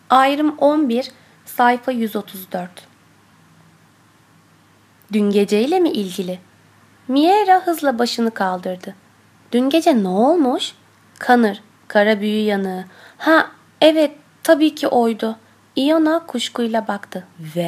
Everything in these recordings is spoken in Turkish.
Ayrım 11, sayfa 134. Dün geceyle mi ilgili? Miera hızla başını kaldırdı. Dün gece ne olmuş? Connor, kara büyü yanığı. Ha, evet, tabii ki oydu. Iona kuşkuyla baktı.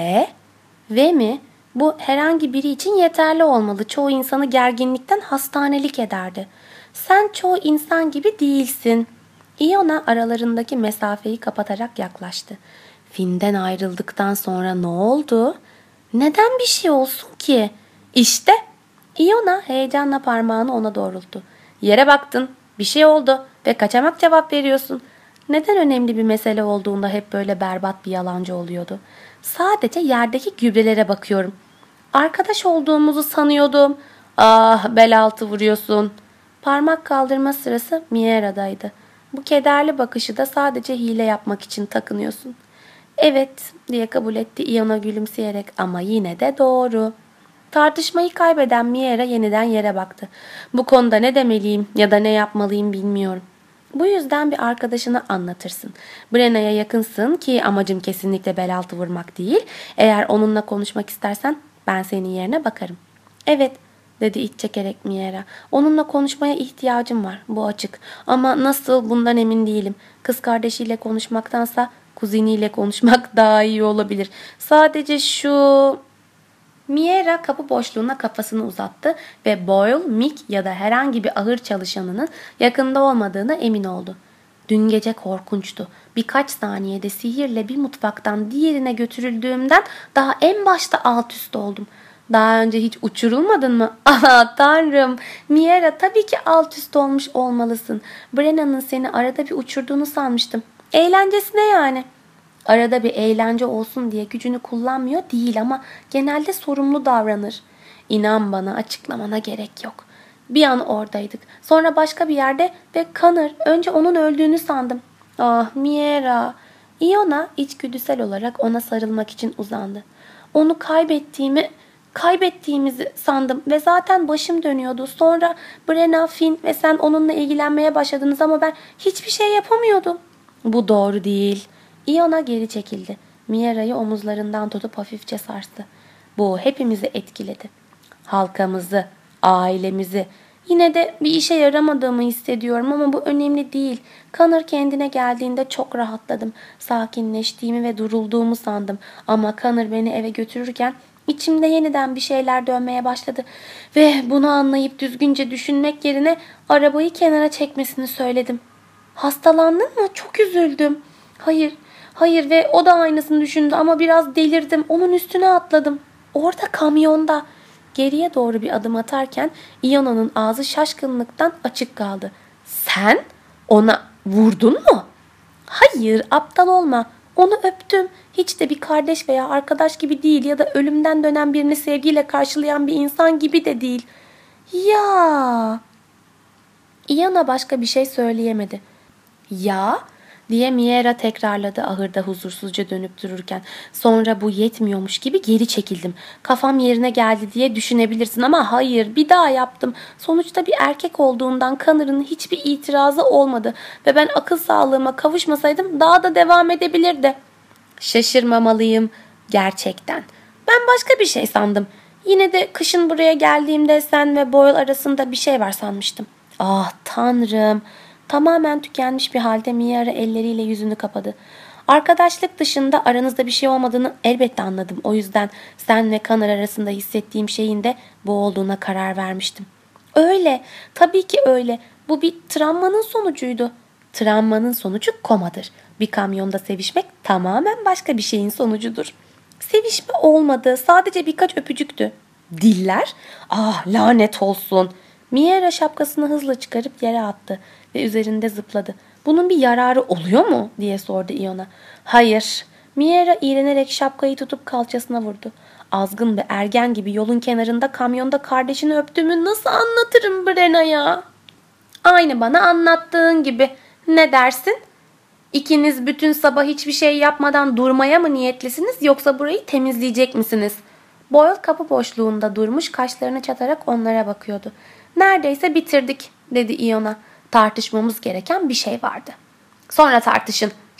Ve mi? Bu herhangi biri için yeterli olmalı. Çoğu insanı gerginlikten hastanelik ederdi. Sen çoğu insan gibi değilsin. Iona aralarındaki mesafeyi kapatarak yaklaştı. Finn'den ayrıldıktan sonra ne oldu? Neden bir şey olsun ki? İşte. Iona heyecanla parmağını ona doğrulttu. Yere baktın, bir şey oldu ve kaçamak cevap veriyorsun. Neden önemli bir mesele olduğunda hep böyle berbat bir yalancı oluyordu? Sadece yerdeki gübrelere bakıyorum. Arkadaş olduğumuzu sanıyordum. Ah, bel altı vuruyorsun. Parmak kaldırma sırası Miera'daydı. Bu kederli bakışı da sadece hile yapmak için takınıyorsun. Evet diye kabul etti Iona gülümseyerek ama yine de doğru. Tartışmayı kaybeden Miera yeniden yere baktı. Bu konuda ne demeliyim ya da ne yapmalıyım bilmiyorum. Bu yüzden bir arkadaşına anlatırsın. Brenna'ya yakınsın ki amacım kesinlikle bel altı vurmak değil. Eğer onunla konuşmak istersen ben senin yerine bakarım. Evet dedi iç çekerek Miera. Onunla konuşmaya ihtiyacım var, bu açık. Ama nasıl bundan emin değilim. Kız kardeşiyle konuşmaktansa kuzeniyle konuşmak daha iyi olabilir. Sadece şu... Miera kapı boşluğuna kafasını uzattı ve Boyle, Mick ya da herhangi bir ahır çalışanının yakında olmadığına emin oldu. Dün gece korkunçtu. Birkaç saniyede sihirle bir mutfaktan diğerine götürüldüğümden daha en başta alt üst oldum. Daha önce hiç uçurulmadın mı? Aha tanrım. Miera tabii ki alt üst olmuş olmalısın. Brenna'nın seni arada bir uçurduğunu sanmıştım. Eğlencesine yani. Arada bir eğlence olsun diye gücünü kullanmıyor değil ama genelde sorumlu davranır. İnan bana açıklamana gerek yok. Bir an oradaydık. Sonra başka bir yerde ve Connor önce onun öldüğünü sandım. Ah Miera. Iona içgüdüsel olarak ona sarılmak için uzandı. Onu kaybettiğimizi sandım ve zaten başım dönüyordu. Sonra Brenna, Finn ve sen onunla ilgilenmeye başladınız ama ben hiçbir şey yapamıyordum. Bu doğru değil. Iona geri çekildi. Miera'yı omuzlarından tutup hafifçe sarstı. Bu hepimizi etkiledi. Halkamızı, ailemizi. Yine de bir işe yaramadığımı hissediyorum ama bu önemli değil. Connor kendine geldiğinde çok rahatladım. Sakinleştiğimi ve durulduğumu sandım. Ama Connor beni eve götürürken içimde yeniden bir şeyler dönmeye başladı. Ve bunu anlayıp düzgünce düşünmek yerine arabayı kenara çekmesini söyledim. Hastalandın mı? Çok üzüldüm. Hayır ve o da aynısını düşündü ama biraz delirdim. Onun üstüne atladım. Orada kamyonda. Geriye doğru bir adım atarken Iona'nın ağzı şaşkınlıktan açık kaldı. Sen ona vurdun mu? Hayır, aptal olma. Onu öptüm. Hiç de bir kardeş veya arkadaş gibi değil ya da ölümden dönen birini sevgiyle karşılayan bir insan gibi de değil. Ya. Iona başka bir şey söyleyemedi. Ya diye Miera tekrarladı ahırda huzursuzca dönüp dururken. Sonra bu yetmiyormuş gibi geri çekildim. Kafam yerine geldi diye düşünebilirsin ama hayır, bir daha yaptım. Sonuçta bir erkek olduğundan Connor'ın hiçbir itirazı olmadı ve ben akıl sağlığıma kavuşmasaydım daha da devam edebilirdi. Şaşırmamalıyım gerçekten. Ben başka bir şey sandım. Yine de kışın buraya geldiğimde sen ve Boyle arasında bir şey var sanmıştım. Ah tanrım. Tamamen tükenmiş bir halde Miera elleriyle yüzünü kapadı. Arkadaşlık dışında aranızda bir şey olmadığını elbette anladım. O yüzden sen ve Connor arasında hissettiğim şeyin de bu olduğuna karar vermiştim. Öyle, tabii ki öyle. Bu bir travmanın sonucuydu. Travmanın sonucu komadır. Bir kamyonda sevişmek tamamen başka bir şeyin sonucudur. Sevişme olmadı, sadece birkaç öpücüktü. Diller? Ah lanet olsun. Miera şapkasını hızla çıkarıp yere attı ve üzerinde zıpladı. Bunun bir yararı oluyor mu diye sordu Iona. Hayır. Miera iğrenerek şapkayı tutup kalçasına vurdu. Azgın ve ergen gibi yolun kenarında kamyonda kardeşini öptüğümü nasıl anlatırım Brenna'ya? Aynı bana anlattığın gibi. Ne dersin? İkiniz bütün sabah hiçbir şey yapmadan durmaya mı niyetlisiniz yoksa burayı temizleyecek misiniz? Boyle kapı boşluğunda durmuş kaşlarını çatarak onlara bakıyordu. Neredeyse bitirdik dedi Iona. Tartışmamız gereken bir şey vardı. Sonra tartışın.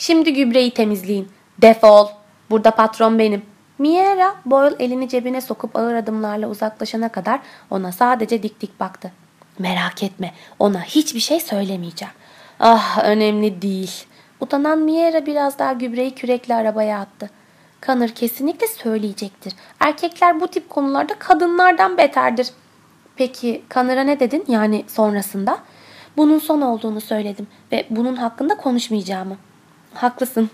Şimdi gübreyi temizleyin. Defol. Burada patron benim. Miera, Boyle elini cebine sokup ağır adımlarla uzaklaşana kadar ona sadece dik dik baktı. Merak etme, ona hiçbir şey söylemeyeceğim. Ah, önemli değil. Utanan Miera biraz daha gübreyi kürekle arabaya attı. Connor kesinlikle söyleyecektir. Erkekler bu tip konularda kadınlardan beterdir. Peki Connor'a ne dedin, yani sonrasında? Bunun son olduğunu söyledim ve bunun hakkında konuşmayacağımı. Haklısın.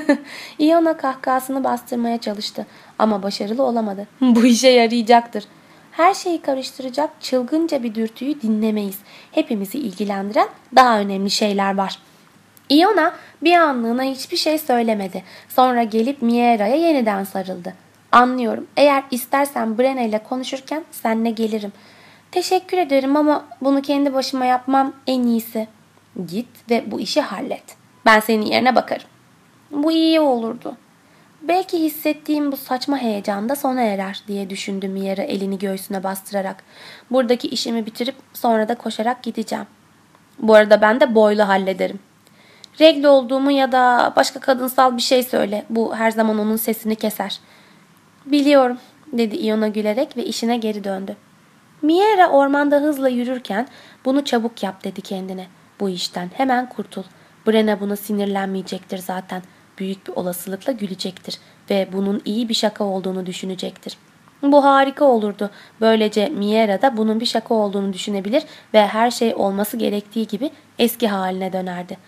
Iona kahkahasını bastırmaya çalıştı ama başarılı olamadı. Bu işe yarayacaktır. Her şeyi karıştıracak çılgınca bir dürtüyü dinlemeyiz. Hepimizi ilgilendiren daha önemli şeyler var. Iona bir anlığına hiçbir şey söylemedi. Sonra gelip Miera'ya yeniden sarıldı. Anlıyorum. Eğer istersen Brenna ile konuşurken seninle gelirim. Teşekkür ederim ama bunu kendi başıma yapmam en iyisi. Git ve bu işi hallet. Ben senin yerine bakarım. Bu iyi olurdu. Belki hissettiğim bu saçma heyecan da sona erer diye düşündü Miera elini göğsüne bastırarak. Buradaki işimi bitirip sonra da koşarak gideceğim. Bu arada ben de Boyle'u hallederim. Regl olduğumu ya da başka kadınsal bir şey söyle. Bu her zaman onun sesini keser. Biliyorum, dedi Iona gülerek ve işine geri döndü. Miera ormanda hızla yürürken bunu çabuk yap dedi kendine. Bu işten hemen kurtul. Brenna buna sinirlenmeyecektir zaten. Büyük bir olasılıkla gülecektir ve bunun iyi bir şaka olduğunu düşünecektir. Bu harika olurdu. Böylece Miera da bunun bir şaka olduğunu düşünebilir ve her şey olması gerektiği gibi eski haline dönerdi.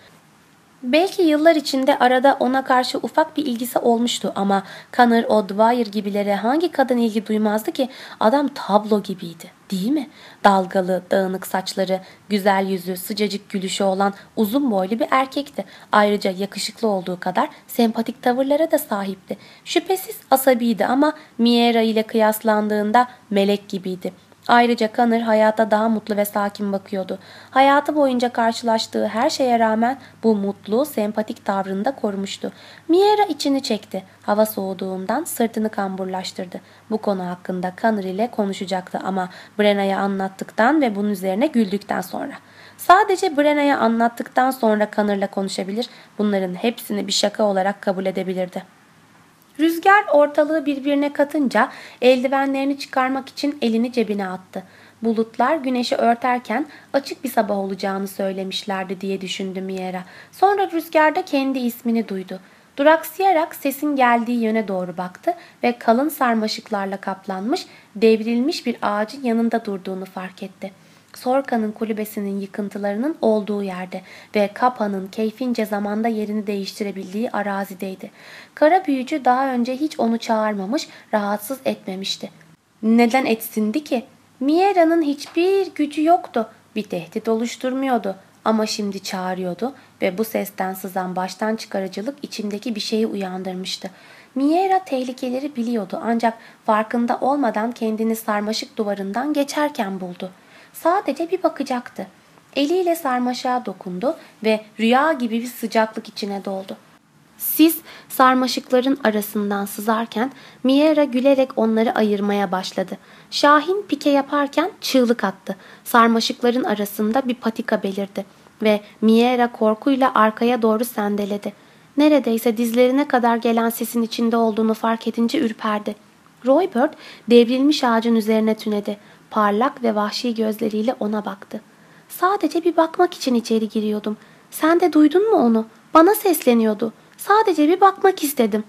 Belki yıllar içinde arada ona karşı ufak bir ilgisi olmuştu ama Connor O'Dwyer gibilere hangi kadın ilgi duymazdı ki? Adam tablo gibiydi, değil mi? Dalgalı, dağınık saçları, güzel yüzü, sıcacık gülüşü olan uzun boylu bir erkekti. Ayrıca yakışıklı olduğu kadar sempatik tavırlara da sahipti. Şüphesiz asabiydi ama Miera ile kıyaslandığında melek gibiydi. Ayrıca Connor hayata daha mutlu ve sakin bakıyordu. Hayatı boyunca karşılaştığı her şeye rağmen bu mutlu, sempatik tavrını da korumuştu. Miera içini çekti. Hava soğuduğundan sırtını kamburlaştırdı. Bu konu hakkında Connor ile konuşacaktı ama Brenna'ya anlattıktan ve bunun üzerine güldükten sonra. Sadece Brenna'ya anlattıktan sonra Connor'la konuşabilir, bunların hepsini bir şaka olarak kabul edebilirdi. Rüzgar ortalığı birbirine katınca eldivenlerini çıkarmak için elini cebine attı. Bulutlar güneşi örterken açık bir sabah olacağını söylemişlerdi diye düşündü Miera. Sonra rüzgarda kendi ismini duydu. Duraksayarak sesin geldiği yöne doğru baktı ve kalın sarmaşıklarla kaplanmış, devrilmiş bir ağacın yanında durduğunu fark etti. Sorka'nın kulübesinin yıkıntılarının olduğu yerde ve Kapa'nın keyfince zamanda yerini değiştirebildiği arazideydi. Kara büyücü daha önce hiç onu çağırmamış, rahatsız etmemişti. Neden etsindi ki? Miera'nın hiçbir gücü yoktu. Bir tehdit oluşturmuyordu. Ama şimdi çağırıyordu ve bu sesten sızan baştan çıkarıcılık içindeki bir şeyi uyandırmıştı. Miera tehlikeleri biliyordu ancak farkında olmadan kendini sarmaşık duvarından geçerken buldu. Sadece bir bakacaktı. Eliyle sarmaşığa dokundu ve rüya gibi bir sıcaklık içine doldu. Sis sarmaşıkların arasından sızarken Miera gülerek onları ayırmaya başladı. Şahin pike yaparken çığlık attı. Sarmaşıkların arasında bir patika belirdi ve Miera korkuyla arkaya doğru sendeledi. Neredeyse dizlerine kadar gelen sesin içinde olduğunu fark edince ürperdi. Roybird devrilmiş ağacın üzerine tünedi. Parlak ve vahşi gözleriyle ona baktı. Sadece bir bakmak için içeri giriyordum. Sen de duydun mu onu? Bana sesleniyordu. Sadece bir bakmak istedim.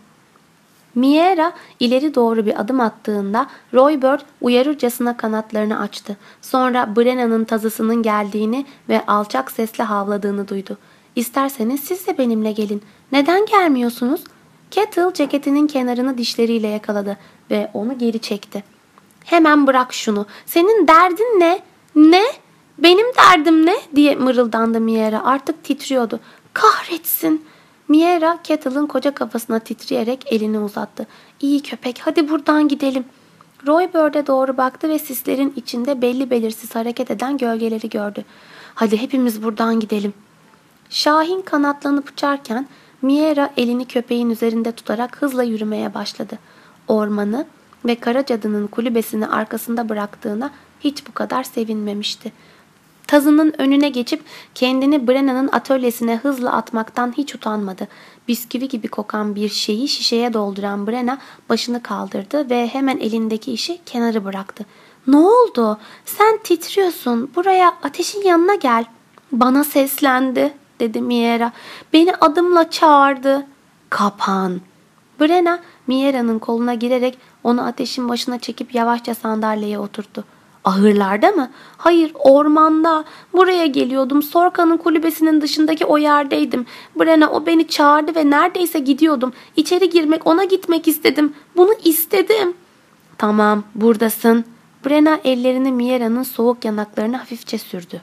Miera ileri doğru bir adım attığında Roybird uyarırcasına kanatlarını açtı. Sonra Brenna'nın tazısının geldiğini ve alçak sesle havladığını duydu. İsterseniz siz de benimle gelin. Neden gelmiyorsunuz? Kettle ceketinin kenarını dişleriyle yakaladı ve onu geri çekti. Hemen bırak şunu. Senin derdin ne? Ne? Benim derdim ne? Diye mırıldandı Miera. Artık titriyordu. Kahretsin. Miera Kettle'ın koca kafasına titreyerek elini uzattı. İyi köpek, hadi buradan gidelim. Roybird'e doğru baktı ve sislerin içinde belli belirsiz hareket eden gölgeleri gördü. Hadi hepimiz buradan gidelim. Şahin kanatlanıp uçarken Miera elini köpeğin üzerinde tutarak hızla yürümeye başladı. Ormanı ve kara cadının kulübesini arkasında bıraktığına hiç bu kadar sevinmemişti. Tazının önüne geçip kendini Brenna'nın atölyesine hızla atmaktan hiç utanmadı. Bisküvi gibi kokan bir şeyi şişeye dolduran Brenna başını kaldırdı ve hemen elindeki işi kenara bıraktı. "Ne oldu? Sen titriyorsun. Buraya, ateşin yanına gel." "Bana seslendi," dedi Miera. "Beni adımla çağırdı." "Kapan." Brenna Miera'nın koluna girerek onu ateşin başına çekip yavaşça sandalyeye oturttu. "Ahırlarda mı?" "Hayır, ormanda. Buraya geliyordum. Sorka'nın kulübesinin dışındaki o yerdeydim. Brenna, o beni çağırdı ve neredeyse gidiyordum. İçeri girmek, ona gitmek istedim. Bunu istedim." "Tamam, buradasın." Brenna ellerini Miera'nın soğuk yanaklarına hafifçe sürdü.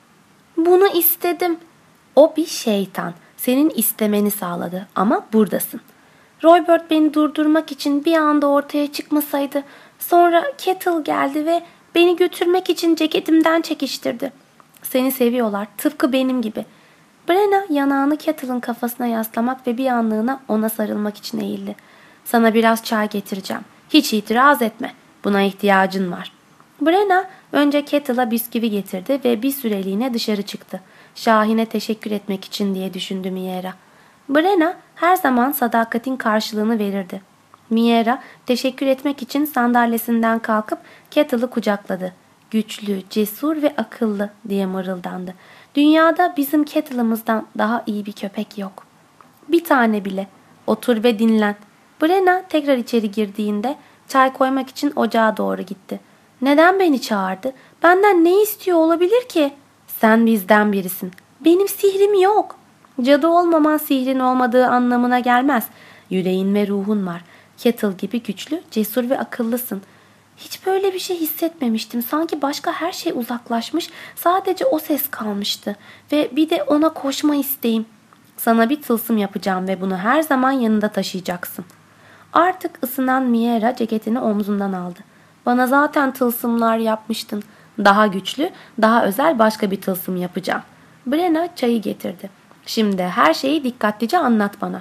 "Bunu istedim." "O bir şeytan. Senin istemeni sağladı ama buradasın." Roybert beni durdurmak için bir anda ortaya çıkmasaydı, sonra Kettle geldi ve beni götürmek için ceketimden çekiştirdi. "Seni seviyorlar, tıpkı benim gibi." Brenna yanağını Kettle'ın kafasına yaslamak ve bir anlığına ona sarılmak için eğildi. "Sana biraz çay getireceğim. Hiç itiraz etme. Buna ihtiyacın var." Brenna önce Kettle'a bisküvi getirdi ve bir süreliğine dışarı çıktı. Şahin'e teşekkür etmek için diye düşündü Miera. Brenna her zaman sadakatin karşılığını verirdi. Miera teşekkür etmek için sandalyesinden kalkıp Kettle'ı kucakladı. "Güçlü, cesur ve akıllı," diye mırıldandı. "Dünyada bizim Kettle'ımızdan daha iyi bir köpek yok. Bir tane bile. Otur ve dinlen." Brenna tekrar içeri girdiğinde çay koymak için ocağa doğru gitti. "Neden beni çağırdı? Benden ne istiyor olabilir ki?" "Sen bizden birisin." "Benim sihrim yok." "Cadı olmaman sihrin olmadığı anlamına gelmez. Yüreğin ve ruhun var. Kettle gibi güçlü, cesur ve akıllısın." Hiç böyle bir şey hissetmemiştim. Sanki başka her şey uzaklaşmış, sadece o ses kalmıştı. Ve bir de ona koşma isteğim. "Sana bir tılsım yapacağım ve bunu her zaman yanında taşıyacaksın." Artık ısınan Miera ceketini omzundan aldı. "Bana zaten tılsımlar yapmıştın. Daha güçlü, daha özel başka bir tılsım yapacağım." Brenna çayı getirdi. "Şimdi her şeyi dikkatlice anlat bana."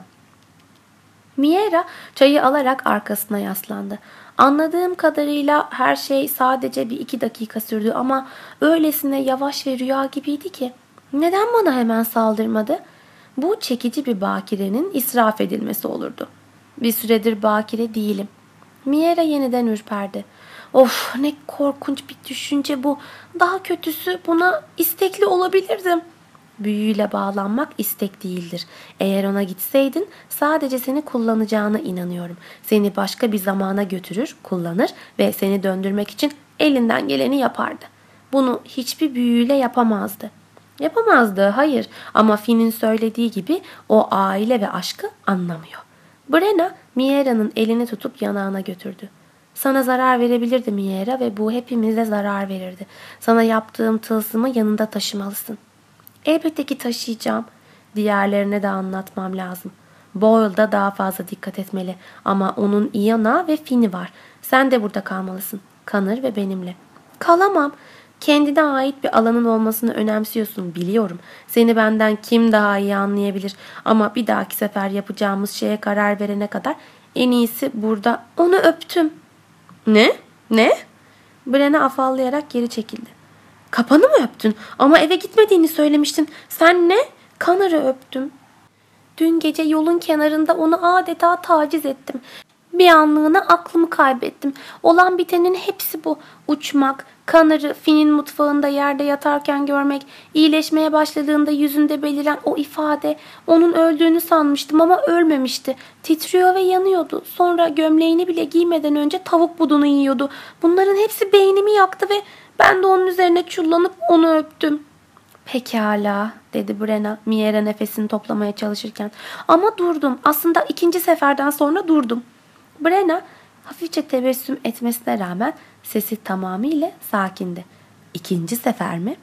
Miera çayı alarak arkasına yaslandı. "Anladığım kadarıyla her şey sadece bir 2 dakika sürdü ama öylesine yavaş ve rüya gibiydi ki. Neden bana hemen saldırmadı?" "Bu çekici bir bakirenin israf edilmesi olurdu." "Bir süredir bakire değilim." Miera yeniden ürperdi. "Of, ne korkunç bir düşünce bu. Daha kötüsü, buna istekli olabilirdim." "Büyüyle bağlanmak istek değildir. Eğer ona gitseydin sadece seni kullanacağına inanıyorum. Seni başka bir zamana götürür, kullanır ve seni döndürmek için elinden geleni yapardı. Bunu hiçbir büyüyle yapamazdı." "Yapamazdı, hayır, ama Finn'in söylediği gibi o aile ve aşkı anlamıyor." Brenna Miera'nın elini tutup yanağına götürdü. "Sana zarar verebilirdi Miera ve bu hepimize zarar verirdi. Sana yaptığım tılsımı yanında taşımalısın." "Elbette ki taşıyacağım." "Diğerlerine de anlatmam lazım. Boyle'da daha fazla dikkat etmeli ama onun Iona ve Finn'i var. Sen de burada kalmalısın. Connor ve benimle." "Kalamam." "Kendine ait bir alanın olmasını önemsiyorsun, biliyorum. Seni benden kim daha iyi anlayabilir? Ama bir dahaki sefer yapacağımız şeye karar verene kadar en iyisi burada." "Onu öptüm." "Ne? Ne?" Brenna afallayarak geri çekildi. "Kapanı mı öptün? Ama eve gitmediğini söylemiştin. Sen ne?" "Connor'ı öptüm. Dün gece yolun kenarında onu adeta taciz ettim. Bir anlığına aklımı kaybettim. Olan bitenin hepsi bu. Uçmak, Connor'ı Finn'in mutfağında yerde yatarken görmek, iyileşmeye başladığında yüzünde beliren o ifade. Onun öldüğünü sanmıştım ama ölmemişti. Titriyor ve yanıyordu. Sonra gömleğini bile giymeden önce tavuk budunu yiyordu. Bunların hepsi beynimi yaktı ve ben de onun üzerine çullanıp onu öptüm." "Pekala," dedi Brenna, Miera nefesini toplamaya çalışırken. "Ama durdum. Aslında 2. seferden sonra durdum." Brenna hafifçe tebessüm etmesine rağmen sesi tamamıyla sakindi. "2. sefer mi?"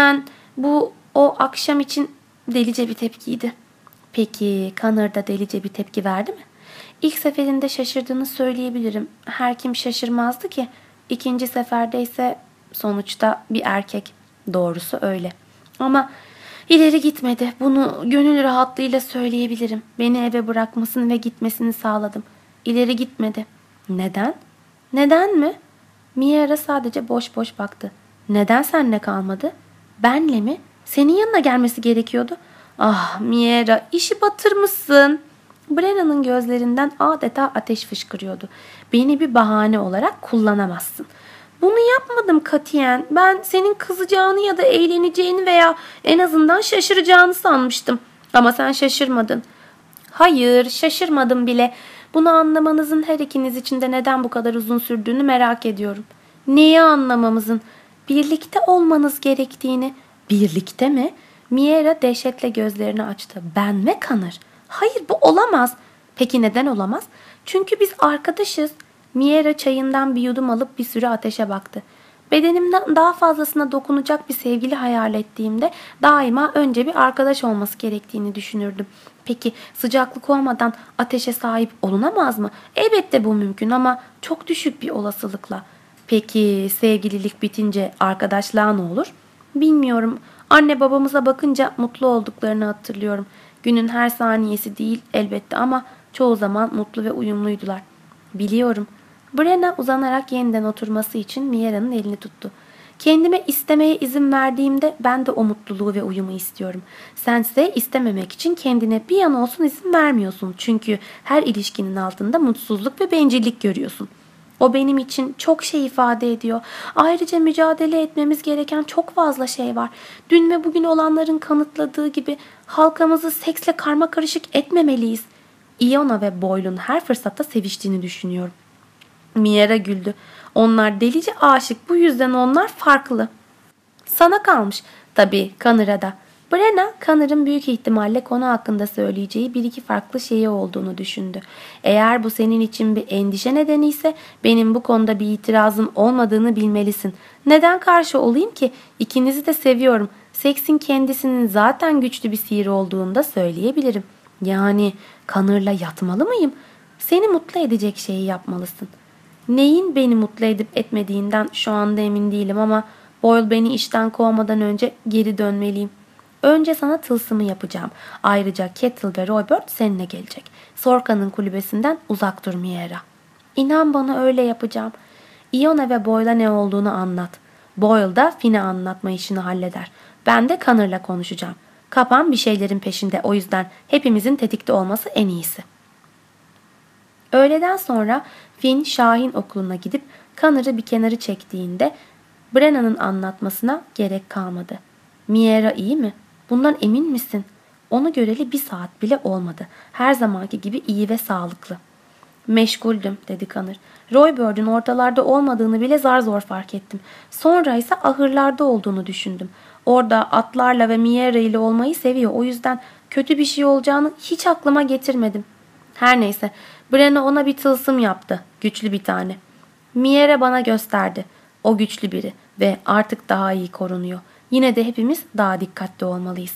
Bu o akşam için delice bir tepkiydi." "Peki Connor da delice bir tepki verdi mi?" "İlk seferinde şaşırdığını söyleyebilirim. Her kim şaşırmazdı ki? 2. seferde ise sonuçta bir erkek. Doğrusu öyle. Ama ileri gitmedi. Bunu gönül rahatlığıyla söyleyebilirim. Beni eve bırakmasını ve gitmesini sağladım. İleri gitmedi." "Neden?" "Neden mi?" Miera sadece boş boş baktı. "Neden seninle kalmadı?" Benle mi? Senin yanına gelmesi gerekiyordu. Ah Miera, işi batırmışsın. Brenna'nın gözlerinden adeta ateş fışkırıyordu. Beni bir bahane olarak kullanamazsın. Bunu yapmadım katiyen. Ben senin kızacağını ya da eğleneceğini veya en azından şaşıracağını sanmıştım. Ama sen şaşırmadın. Hayır, şaşırmadım bile. Bunu anlamanızın her ikiniz için de neden bu kadar uzun sürdüğünü merak ediyorum. Neyi anlamamızın? Birlikte olmanız gerektiğini. Birlikte mi? Miera dehşetle gözlerini açtı. Ben ve Connor. Hayır, bu olamaz. Peki neden olamaz? Çünkü biz arkadaşız. Miera çayından bir yudum alıp bir süre ateşe baktı. Bedenimden daha fazlasına dokunacak bir sevgili hayal ettiğimde daima önce bir arkadaş olması gerektiğini düşünürdüm. Peki sıcaklık olmadan ateşe sahip olunamaz mı? Elbette bu mümkün ama çok düşük bir olasılıkla. Peki sevgililik bitince arkadaşlığa ne olur? Bilmiyorum. Anne babamıza bakınca mutlu olduklarını hatırlıyorum. Günün her saniyesi değil elbette ama çoğu zaman mutlu ve uyumluydular. Biliyorum. Brenna uzanarak yeniden oturması için Miera'nın elini tuttu. Kendime istemeye izin verdiğimde ben de o mutluluğu ve uyumu istiyorum. Sense istememek için kendine bir an olsun izin vermiyorsun. Çünkü her ilişkinin altında mutsuzluk ve bencillik görüyorsun. O benim için çok şey ifade ediyor. Ayrıca mücadele etmemiz gereken çok fazla şey var. Dün ve bugün olanların kanıtladığı gibi halkamızı seksle karmakarışık etmemeliyiz. Iona ve Boyle'un her fırsatta seviştiğini düşünüyorum. Miera güldü. Onlar delice aşık, bu yüzden onlar farklı. Sana kalmış. Tabii Connor'a da. Brenna, Connor'ın büyük ihtimalle konu hakkında söyleyeceği bir iki farklı şeyi olduğunu düşündü. Eğer bu senin için bir endişe nedeni ise benim bu konuda bir itirazım olmadığını bilmelisin. Neden karşı olayım ki? İkinizi de seviyorum. Seksin kendisinin zaten güçlü bir sihir olduğunu da söyleyebilirim. Yani Connor'la yatmalı mıyım? Seni mutlu edecek şeyi yapmalısın. Neyin beni mutlu edip etmediğinden şu anda emin değilim ama Boyle beni işten kovmadan önce geri dönmeliyim. Önce sana tılsımı yapacağım. Ayrıca Kettle ve Robert seninle gelecek. Sorka'nın kulübesinden uzak dur Miera. İnan bana öyle yapacağım. Iona ve Boyle'a ne olduğunu anlat. Boyle da Finn'e anlatma işini halleder. Ben de Connor'la konuşacağım. Kapan bir şeylerin peşinde, o yüzden hepimizin tetikte olması en iyisi. Öğleden sonra Finn Şahin okuluna gidip Connor'ı bir kenarı çektiğinde Brenna'nın anlatmasına gerek kalmadı. Miera iyi mi? Bundan emin misin? Onu göreli 1 saat bile olmadı. Her zamanki gibi iyi ve sağlıklı. Meşguldüm dedi Connor. Roybird'ün ortalarda olmadığını bile zar zor fark ettim. Sonra ise ahırlarda olduğunu düşündüm. Orada atlarla ve Miera ile olmayı seviyor. O yüzden kötü bir şey olacağını hiç aklıma getirmedim. Her neyse, Brenna ona bir tılsım yaptı. Güçlü bir tane. Miera bana gösterdi. O güçlü biri ve artık daha iyi korunuyor. Yine de hepimiz daha dikkatli olmalıyız.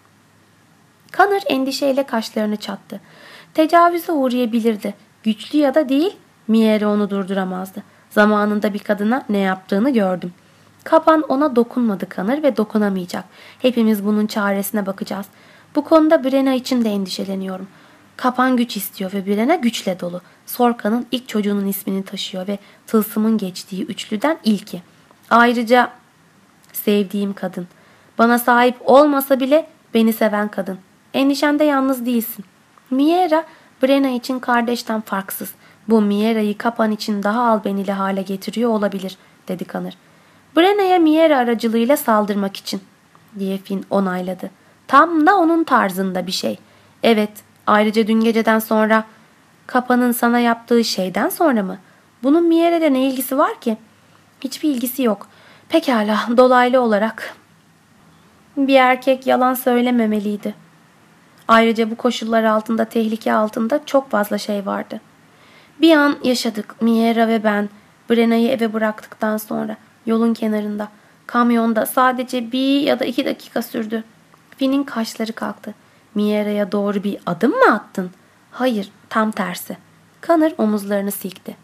Connor endişeyle kaşlarını çattı. Tecavüze uğrayabilirdi. Güçlü ya da değil, Miera onu durduramazdı. Zamanında bir kadına ne yaptığını gördüm. Kapan ona dokunmadı Connor ve dokunamayacak. Hepimiz bunun çaresine bakacağız. Bu konuda Brenna için de endişeleniyorum. Kapan güç istiyor ve Brenna güçle dolu. Sorka'nın ilk çocuğunun ismini taşıyor ve tılsımın geçtiği üçlüden ilki. Ayrıca sevdiğim kadın. Bana sahip olmasa bile beni seven kadın. Endişende yalnız değilsin. Miera, Brenna için kardeşten farksız. Bu Miera'yı Kapan için daha albenili hale getiriyor olabilir, dedi Connor. Brenna'ya Miera aracılığıyla saldırmak için, diye Finn onayladı. Tam da onun tarzında bir şey. Evet, ayrıca dün geceden sonra, Kapan'ın sana yaptığı şeyden sonra mı? Bunun Miera'yla ne ilgisi var ki? Hiçbir ilgisi yok. Pekala, dolaylı olarak. Bir erkek yalan söylememeliydi. Ayrıca bu koşullar altında, tehlike altında çok fazla şey vardı. Bir an yaşadık, Miera ve ben. Brenna'yı eve bıraktıktan sonra yolun kenarında, kamyonda sadece 1 ya da 2 dakika sürdü. Finn'in kaşları kalktı. Miera'ya doğru bir adım mı attın? Hayır, tam tersi. Connor omuzlarını silkti.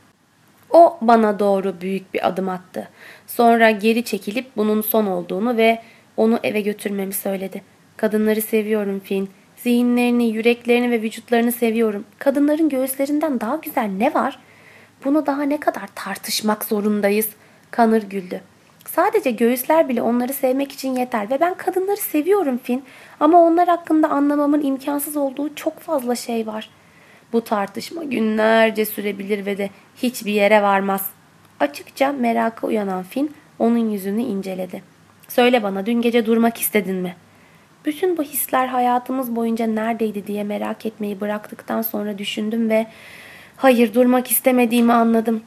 O bana doğru büyük bir adım attı. Sonra geri çekilip bunun son olduğunu ve onu eve götürmemi söyledi. Kadınları seviyorum Finn. Zihinlerini, yüreklerini ve vücutlarını seviyorum. Kadınların göğüslerinden daha güzel ne var? Bunu daha ne kadar tartışmak zorundayız? Connor güldü. Sadece göğüsler bile onları sevmek için yeter ve ben kadınları seviyorum Finn. Ama onlar hakkında anlamamın imkansız olduğu çok fazla şey var. Bu tartışma günlerce sürebilir ve de hiçbir yere varmaz. Açıkça meraka uyanan Finn onun yüzünü inceledi. Söyle bana, dün gece durmak istedin mi? Bütün bu hisler hayatımız boyunca neredeydi diye merak etmeyi bıraktıktan sonra düşündüm ve hayır, durmak istemediğimi anladım.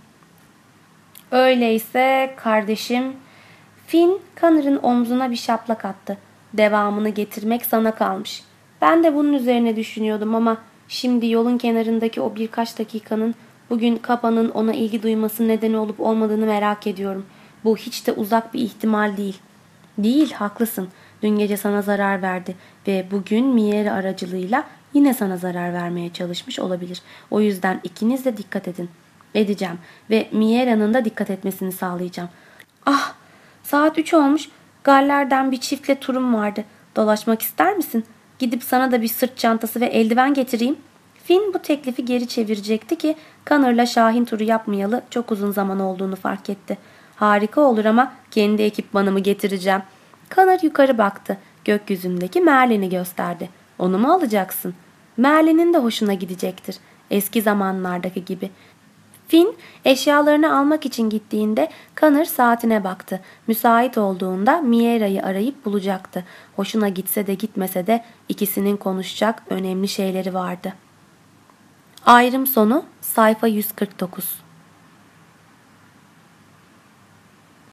Öyleyse kardeşim. Finn, Connor'ın omzuna bir şaplak attı. Devamını getirmek sana kalmış. Ben de bunun üzerine düşünüyordum ama şimdi yolun kenarındaki o birkaç dakikanın bugün Kapa'nın ona ilgi duyması nedeni olup olmadığını merak ediyorum. Bu hiç de uzak bir ihtimal değil. Değil, haklısın. Dün gece sana zarar verdi ve bugün Miera aracılığıyla yine sana zarar vermeye çalışmış olabilir. O yüzden ikiniz de dikkat edin. Edeceğim ve Miera'nın da dikkat etmesini sağlayacağım. Ah, saat 3 olmuş. Galler'den bir çiftle turum vardı. Dolaşmak ister misin? Gidip sana da bir sırt çantası ve eldiven getireyim. Finn bu teklifi geri çevirecekti ki Connor'la Şahin turu yapmayalı çok uzun zaman olduğunu fark etti. Harika olur ama kendi ekipmanımı getireceğim. Connor yukarı baktı. Gökyüzündeki Merlin'i gösterdi. Onu mu alacaksın? Merlin'in de hoşuna gidecektir. Eski zamanlardaki gibi. Finn eşyalarını almak için gittiğinde Connor saatine baktı. Müsait olduğunda Miera'yı arayıp bulacaktı. Hoşuna gitse de gitmese de ikisinin konuşacak önemli şeyleri vardı. Ayrım sonu sayfa 149.